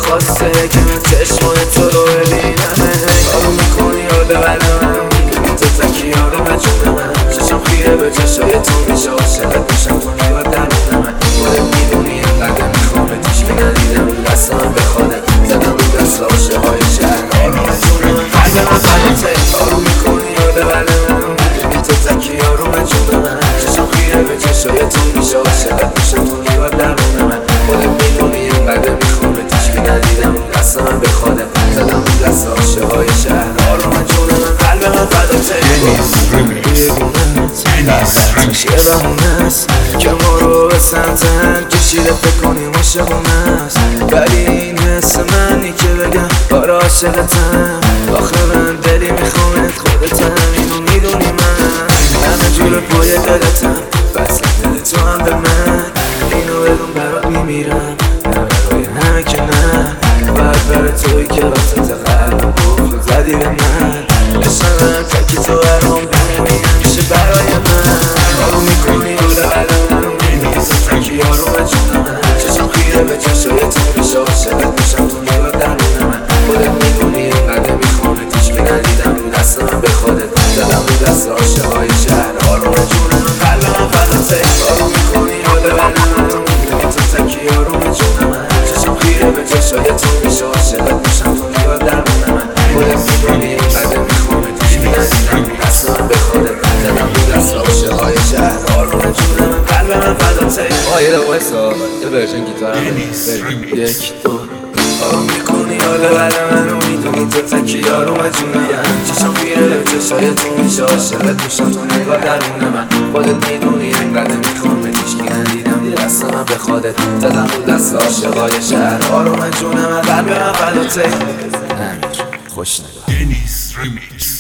خواسته که من چشمای تو رو ببینم. کارو میکنی یاد قلبم، میدونی تو تکیار مجون من. چشم خیره به چشای تو میشه عاشقت میشم، تو نگاه درون من. خودت میدونی اینقدر میخوامت، هیچکی ندیدم دست من به خودت زدم رو دست عاشق های شهر. کارو مجون من، قلب من فداته. کارو میکنی یاد قلبم، میدونی تو تکیار مجون من. چشم خیره به چشای تو میشه عاشقت میشم، تو نگاه درون من. خودت میدونی اینقدر میخوامت، هیچکی ندیدم دست من به خودت زدم رو دست عاشق های شهر. کارو مجون من، قلب من فداته. دستش یه بهونه است که ما رو به سمت هم کشیده، فکر کنیم عاشقونه است. ولی این حس منی که بگم آره عاشقتم. آخه من دلی میخوامت، خودتم اینو میدونی. من همه جور پای دلتم، بس دل تو هم به من. اینو بدون برات میمیرم، نه برای همه که نه. باید برای توی که وقتت قلبم بخور زدی به من. عشقم تکی تو برام بمونی همیشه برای من. کارو میکنی رو قلبم، میدونی تو تکی یارو مجون من. چشم خیره به چشای تو میشه عاشقت میشم، تو نگاه درون من. خودت میدونی اینقدر میخوامت، هیچکی ندیدم رو دست من به خودت زدم رو دست عاشقای شهر. کارو مجون من، قلب من فداته. کارو میکنی رو قلبم، میدونی تو تکی یارو مجون من. چشم خیره به چشای تو میشه عاشقت میشم، تو نگاه درون من. خودت میدونی اینقدر میخوامت، هیچکی ندیدم رو دست من به خودت زدم رو دست عاشقای شهر. کارو مجون من، قلب من فداته. یه دقیقه وایسا، یه ورژن گیتار هم بریم. یک دو. کارو میکنی حال قلب منو، میدونی تو تکی یارو مجونه من. چشم خیره به چشای تو میشه عاشقت میشم، تو نگاه درون من. خودت میدونی اینقدر میخوامت، هیچکی ندیدم دست من به خودت زدم رو دست عاشقای شهر. کارو مجونه من، قلب من فداته. امیر خوش نگاه.